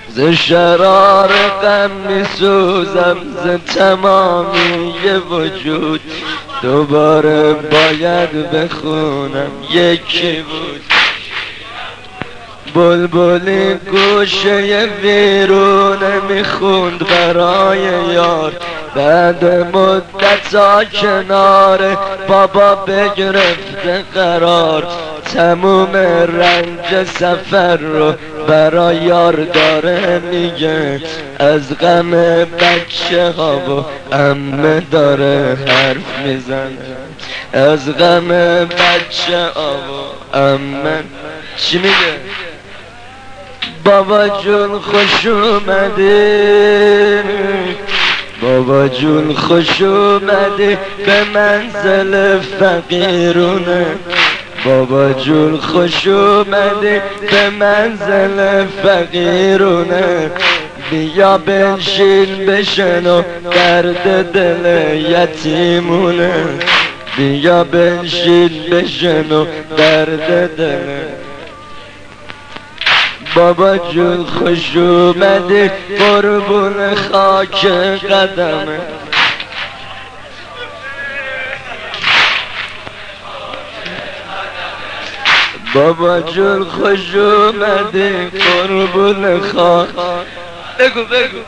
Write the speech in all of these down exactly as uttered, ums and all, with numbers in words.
ز شرار غم میسوزم ز تمامی وجود دوباره باید بخونم یکی بود بلبلی گوشه ویرونه میخوند برای یار بعد مدتا کنار بابا بگرفته قرار تموم رنج سفر رو برای یار داره میگه از غم بچه ها و عمه داره حرف میزنه از غم بچه ها و عمه چی میگه؟ بابا جون خوش اومدی بابا جون خوش اومدی به منزل فقیرونه بابا جون خوش اومدی به منزل فقیرونه بیا بنشین بشنو درد دل یتیمونه بیا بنشین بشنو درد دل بابا جون خوش اومدی قربون خاک قدمه بابا جون خوش اومدی قربون خاک بگو بگو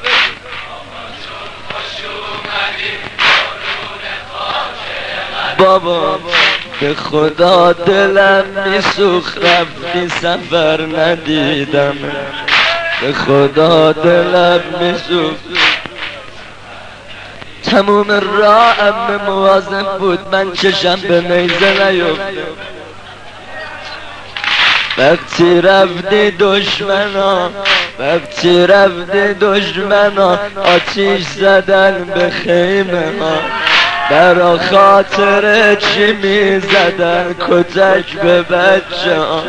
بابا به خدا دلم میسوخت رفتی سفر ندیدم به خدا دلم میسوخت تموم راهم مواظب بود من چشم به نیزه نیفتم وقتی رفتی دشمنا وقتی رفتی دشمنا آتیش زدن به خیمه ها برا خاطر چی می زدن کتک به بچه ها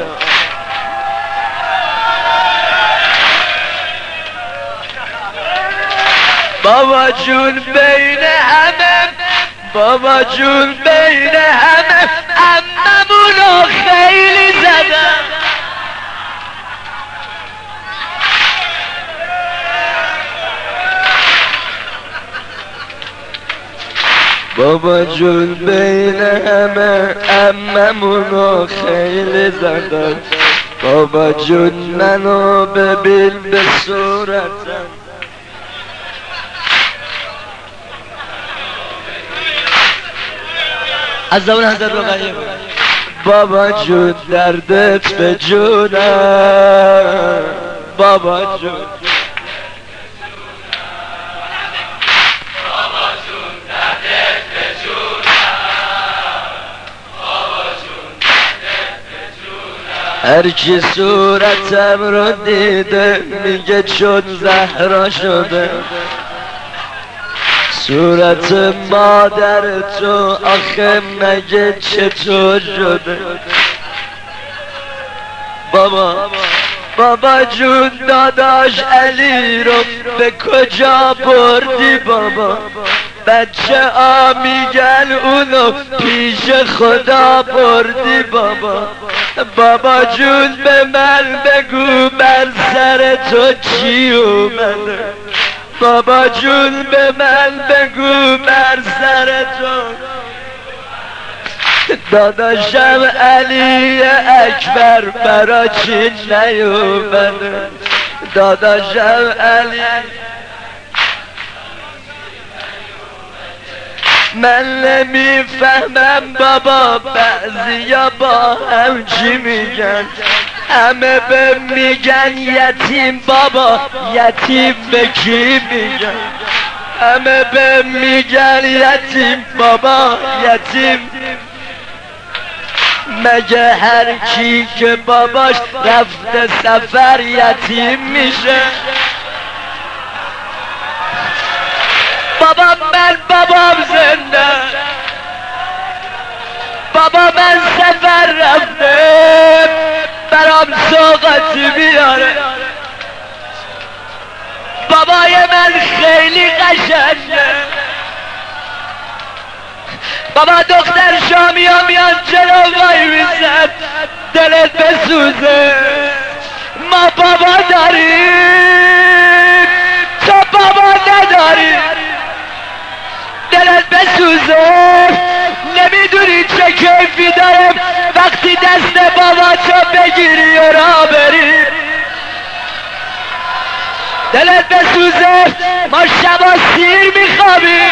بابا جون بین همه بابا جون بین همه عممونو خیلی زدن بابا جون بین همه عممونو خیلی زدن بابا جون منو ببین به صورتم از زمان حضرت رقیه بابا جون دردت به جونم بابا جون هرچی صورتم رو دیده میگه چون زهرا شده صورت مادر تو آخه مگه چطور شده بابا بابا جون داداش علی رو به کجا بردی بابا بچه ها میگن اونو پیش خدا بردی بابا بابا جون به من بگو بر سر تو چی اومده بابا جون به من بگو بر سر تو داداشم علی اکبر برا چی نیومده داداشم علی من نمیفهمم بابا بعضیا با هم چی میگن همه به میگن یتیم بابا یتیم به کی میگن همه به میگن یتیم بابا یتیم مگه هر کی که باباش رفته سفر یتیم میشه بابا من بابام زنده بابا من سفر رفته برام سوغاتی بیاره بابای من خیلی قشنگه بابا دختر شامی ها میان جلو وای میزن، دلت بسوزه. ما بابا داریم بسوزه. نمیدونی چه کیفی داره وقتی دست بابا تو بگیری و را بری. دلت بسوزه ما شبا سیر میخوابیم.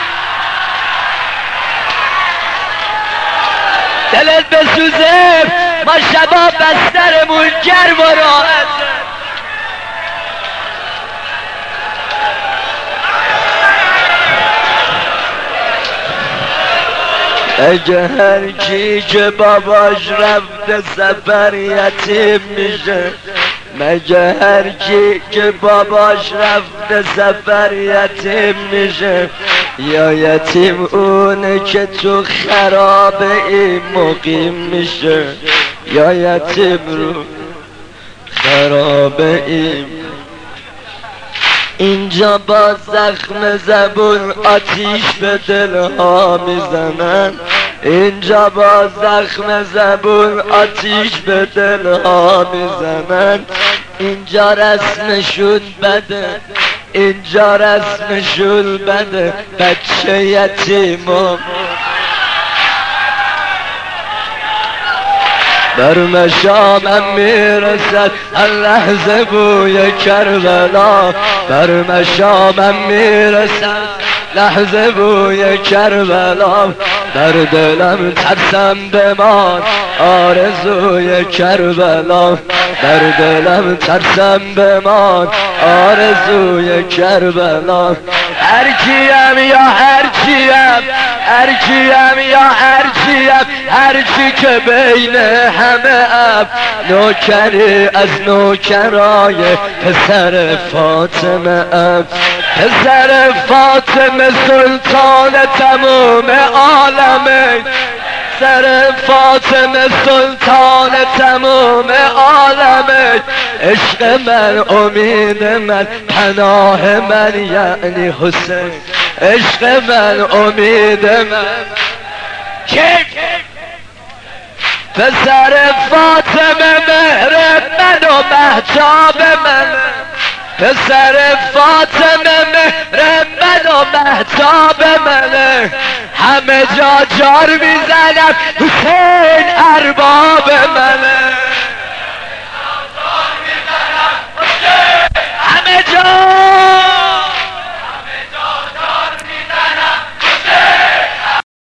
دلت بسوزه ما شبا بسترمون گرم و راحت. اگه هر کی که باباش رفته سفر یتیم میشه، مگه هر کی که باباش رفته سفر یتیم میشه، یا یتیم اونه که تو خرابه این مقیم میشه، یا یتیم رو خرابه این. اینجا با زخم زبون آتیش به دلها میزنن، اینجا با زخم زبون آتیش به دلها میزنن. اینجا رسمشون بده، اینجا رسمشون بده، بچه یتیمم بر مشامم میرسد هر لحظه بوی کربلا، بر مشامم میرسد لحظه بوی کربلا. در دلم ترسم بمان آرزوی کربلا، در دلم ترسم بمان آرزوی کربلا. هر کیم یا هر کیم، هر کیم یا هر کیم، هر کی که بین همه اب نوکری از نوکرای پسر فاطمه اب، پسر فاطمه سلطان تمام عالمه، پسر فاطمه سلطان تمام عالمه. عشق من امید من پناه من یعنی حسین، عشق من امید من که پسر فاطمه مهر من و مهتاب من، پسر فاطمه مهر من و مهتاب من. همه جا جار میزنم حسین